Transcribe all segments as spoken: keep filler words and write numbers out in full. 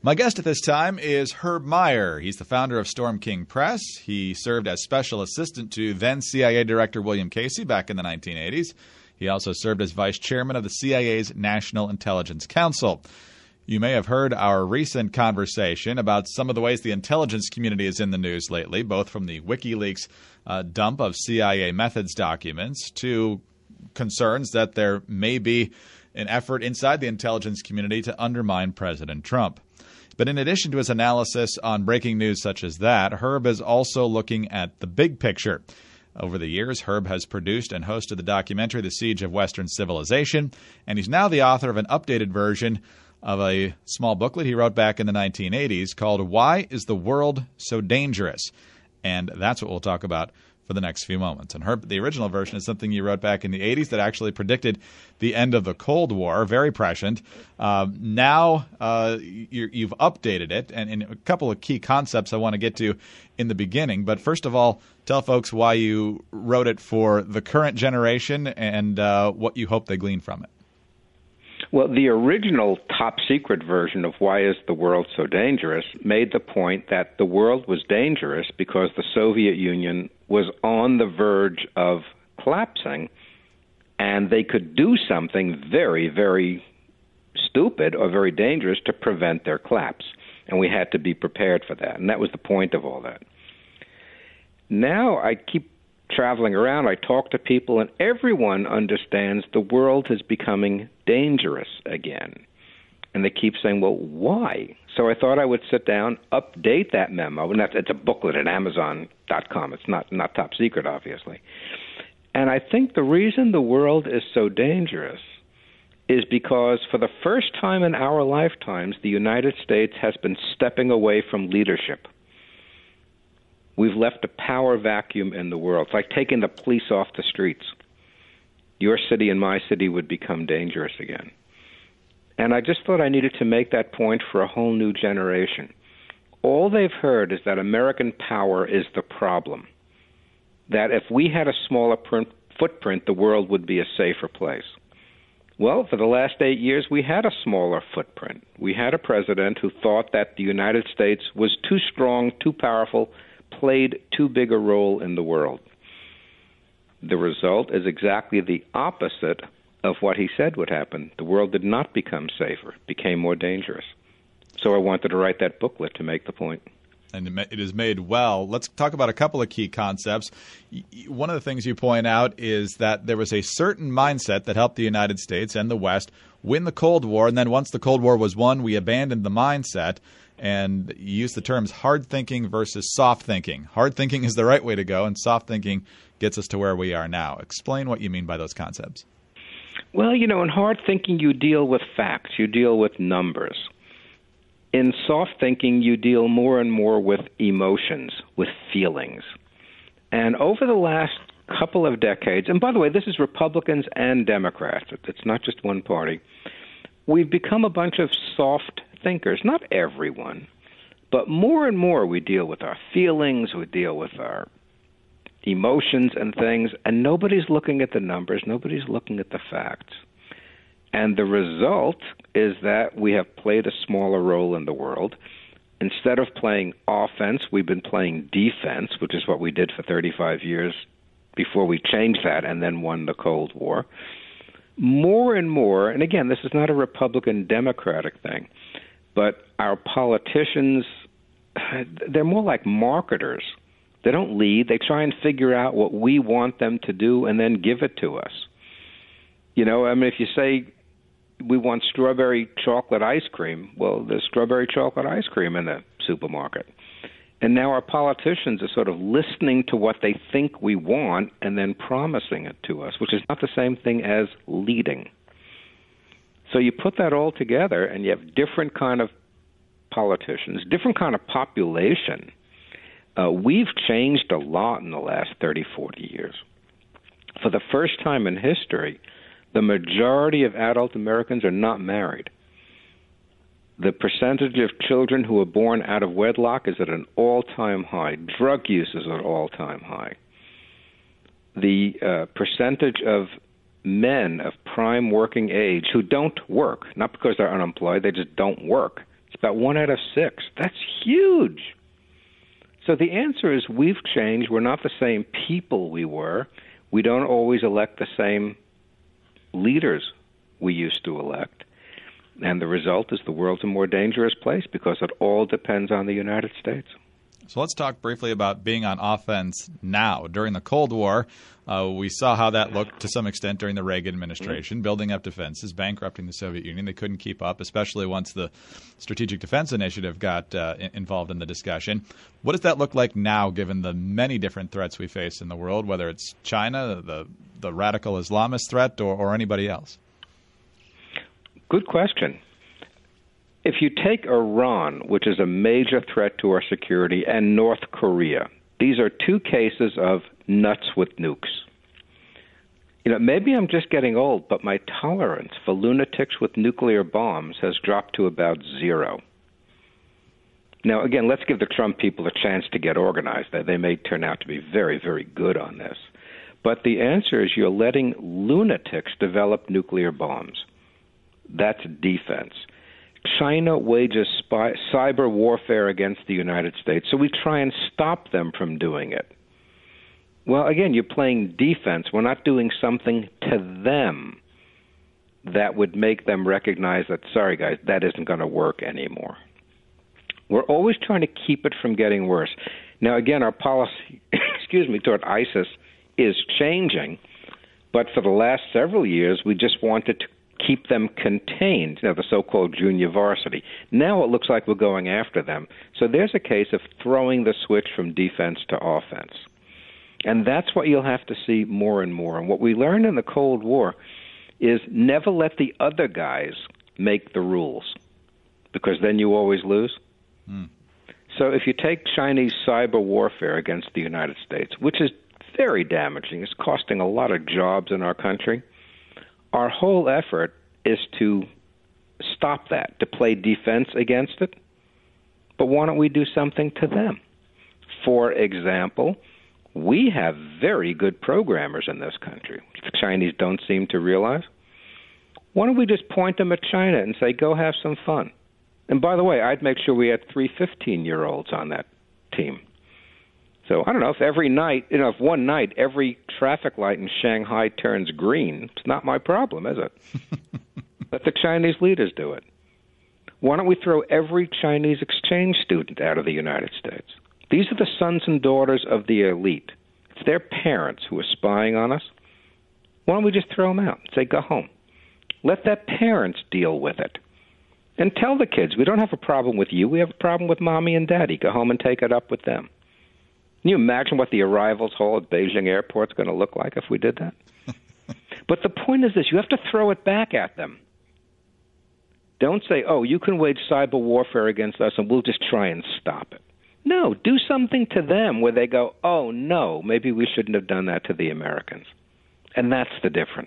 My guest at this time is Herb Meyer. He's the founder of Storm King Press. He served as special assistant to then C I A Director William Casey back in the nineteen eighties. He also served as vice chairman of the C I A's National Intelligence Council. You may have heard our recent conversation about some of the ways the intelligence community is in the news lately, both from the WikiLeaks uh, dump of C I A methods documents to concerns that there may be an effort inside the intelligence community to undermine President Trump. But in addition to his analysis on breaking news such as that, Herb is also looking at the big picture. Over the years, Herb has produced and hosted the documentary The Siege of Western Civilization, and he's now the author of an updated version of a small booklet he wrote back in the nineteen eighties called Why is the World So Dangerous? And that's what we'll talk about for the next few moments. And Herb, the original version is something you wrote back in the eighties that actually predicted the end of the Cold War, very prescient. Uh, now uh, you're, you've updated it, and, and a couple of key concepts I want to get to in the beginning. But first of all, tell folks why you wrote it for the current generation and uh, what you hope they glean from it. Well, the original top-secret version of Why is the World So Dangerous made the point that the world was dangerous because the Soviet Union was on the verge of collapsing, and they could do something very, very stupid or very dangerous to prevent their collapse, and we had to be prepared for that, and that was the point of all that. Now I keep traveling around, I talk to people, and everyone understands the world is becoming dangerous again. And they keep saying, well, why? So I thought I would sit down, update that memo, and that's, it's a booklet at Amazon dot com. It's not, not top secret, obviously. And I think the reason the world is so dangerous is because for the first time in our lifetimes, the United States has been stepping away from leadership. We've left a power vacuum in the world. It's like taking the police off the streets. Your city and my city would become dangerous again. And I just thought I needed to make that point for a whole new generation. All they've heard is that American power is the problem, that if we had a smaller print, footprint, the world would be a safer place. Well, for the last eight years, we had a smaller footprint. We had a president who thought that the United States was too strong, too powerful, played too big a role in the world. The result is exactly the opposite of what he said would happen. The world did not become safer, it became more dangerous. So I wanted to write that booklet to make the point. And it is made well. Let's talk about a couple of key concepts. One of the things you point out is that there was a certain mindset that helped the United States and the West win the Cold War, and then once the Cold War was won, we abandoned the mindset. And you use the terms hard thinking versus soft thinking. Hard thinking is the right way to go, and soft thinking gets us to where we are now. Explain what you mean by those concepts. Well, you know, in hard thinking, you deal with facts. You deal with numbers. In soft thinking, you deal more and more with emotions, with feelings. And over the last couple of decades, and by the way, this is Republicans and Democrats. It's not just one party. We've become a bunch of soft thinkers, not everyone, but more and more we deal with our feelings, we deal with our emotions and things, and nobody's looking at the numbers, nobody's looking at the facts. And the result is that we have played a smaller role in the world. Instead of playing offense, we've been playing defense, which is what we did for thirty-five years before we changed that and then won the Cold War. More and more, and again, this is not a Republican-Democratic thing, but our politicians, they're more like marketers. They don't lead. They try and figure out what we want them to do and then give it to us. You know, I mean, if you say we want strawberry chocolate ice cream, well, there's strawberry chocolate ice cream in the supermarket. And now our politicians are sort of listening to what they think we want and then promising it to us, which is not the same thing as leading. So you put that all together, and you have different kind of politicians, different kind of population. Uh, we've changed a lot in the last thirty, forty years. For the first time in history, the majority of adult Americans are not married. The percentage of children who are born out of wedlock is at an all-time high. Drug use is at an all-time high. The uh, percentage of men of prime working age who don't work, not because they're unemployed, they just don't work. It's about one out of six. That's huge. So the answer is we've changed. We're not the same people we were. We don't always elect the same leaders we used to elect. And the result is the world's a more dangerous place because it all depends on the United States. So let's talk briefly about being on offense now. During the Cold War, uh, we saw how that looked to some extent during the Reagan administration, mm-hmm. building up defenses, bankrupting the Soviet Union. They couldn't keep up, especially once the Strategic Defense Initiative got uh, involved in the discussion. What does that look like now, given the many different threats we face in the world, whether it's China, the, the radical Islamist threat, or, or anybody else? Good question. If you take Iran, which is a major threat to our security, and North Korea, these are two cases of nuts with nukes. You know, maybe I'm just getting old, but my tolerance for lunatics with nuclear bombs has dropped to about zero. Now, again, let's give the Trump people a chance to get organized. They may turn out to be very, very good on this. But the answer is you're letting lunatics develop nuclear bombs. That's defense. China wages spy, cyber warfare against the United States, so we try and stop them from doing it. Well, again, you're playing defense. We're not doing something to them that would make them recognize that, sorry, guys, that isn't going to work anymore. We're always trying to keep it from getting worse. Now, again, our policy, excuse me, toward ISIS is changing, but for the last several years, we just wanted to keep them contained, you know, the so-called junior varsity. Now it looks like we're going after them. So there's a case of throwing the switch from defense to offense. And that's what you'll have to see more and more. And what we learned in the Cold War is never let the other guys make the rules, because then you always lose. Mm. So if you take Chinese cyber warfare against the United States, which is very damaging, it's costing a lot of jobs in our country, our whole effort is to stop that, to play defense against it. But why don't we do something to them? For example, we have very good programmers in this country, which the Chinese don't seem to realize. Why don't we just point them at China and say, go have some fun? And by the way, I'd make sure we had three fifteen-year-olds on that team. So I don't know if every night, you know, if one night every traffic light in Shanghai turns green, it's not my problem, is it? Let the Chinese leaders do it. Why don't we throw every Chinese exchange student out of the United States? These are the sons and daughters of the elite. It's their parents who are spying on us. Why don't we just throw them out and say, go home? Let their parents deal with it. And tell the kids, we don't have a problem with you. We have a problem with mommy and daddy. Go home and take it up with them. Can you imagine what the arrivals hall at Beijing Airport is going to look like if we did that? But the point is this, you have to throw it back at them. Don't say, oh, you can wage cyber warfare against us and we'll just try and stop it. No, do something to them where they go, oh, no, maybe we shouldn't have done that to the Americans. And that's the difference.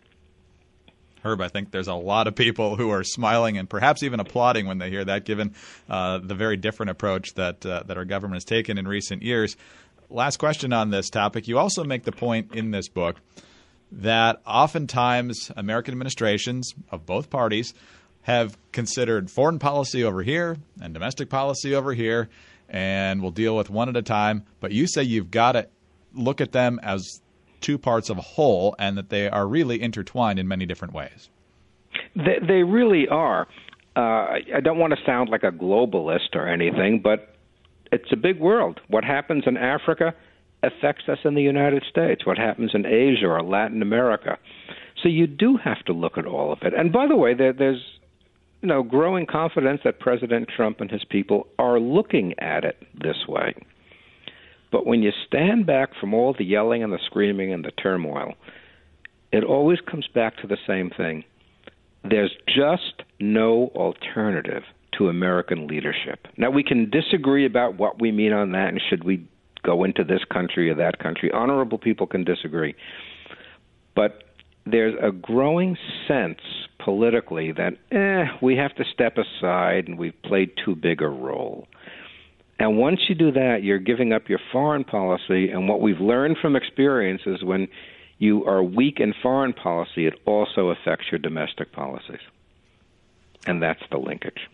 Herb, I think there's a lot of people who are smiling and perhaps even applauding when they hear that, given uh, the very different approach that uh, that our government has taken in recent years. Last question on this topic. You also make the point in this book that oftentimes American administrations of both parties have considered foreign policy over here and domestic policy over here, and we'll deal with one at a time. But you say you've got to look at them as two parts of a whole, and that they are really intertwined in many different ways. They, they really are. Uh, I don't want to sound like a globalist or anything, but it's a big world. What happens in Africa affects us in the United States. What happens in Asia or Latin America. So you do have to look at all of it. And by the way, there, there's you know growing confidence that President Trump and his people are looking at it this way. But when you stand back from all the yelling and the screaming and the turmoil, it always comes back to the same thing. There's just no alternative to American leadership. Now, we can disagree about what we mean on that and should we go into this country or that country. Honorable people can disagree. But there's a growing sense politically that, eh, we have to step aside and we've played too big a role. And once you do that, you're giving up your foreign policy. And what we've learned from experience is when you are weak in foreign policy, it also affects your domestic policies. And that's the linkage.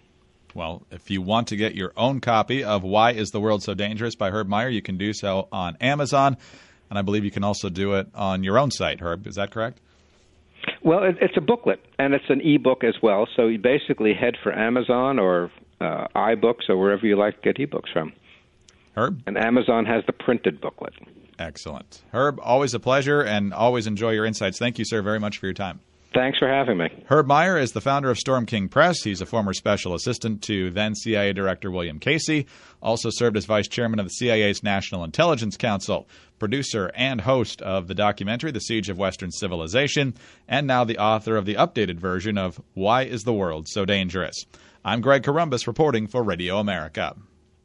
Well, if you want to get your own copy of Why is the World So Dangerous by Herb Meyer, you can do so on Amazon. And I believe you can also do it on your own site, Herb. Is that correct? Well, it, it's a booklet, and it's an e-book as well. So you basically head for Amazon or uh, iBooks or wherever you like to get e-books from. Herb? And Amazon has the printed booklet. Excellent. Herb, always a pleasure, and always enjoy your insights. Thank you, sir, very much for your time. Thanks for having me. Herb Meyer is the founder of Storm King Press. He's a former special assistant to then C I A Director William Casey. Also served as vice chairman of the C I A's National Intelligence Council, producer and host of the documentary The Siege of Western Civilization, and now the author of the updated version of Why is the World So Dangerous? I'm Greg Corombos reporting for Radio America.